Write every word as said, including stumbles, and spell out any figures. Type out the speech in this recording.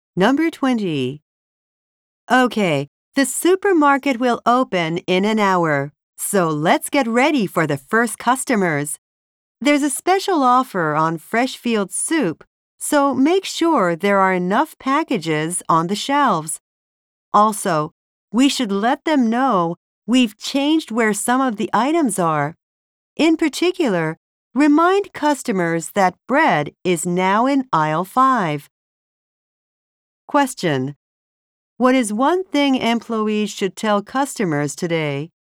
Number twenty. Okay, the supermarket will open in an hour, so let's get ready for the first customers. There's a special offer on Freshfield soup, so make sure there are enough packages on the shelves. Also, we should let them know we've changed where some of the items are. In particular, remind customers that bread is now in aisle five. Question: what is one thing employees should tell customers today?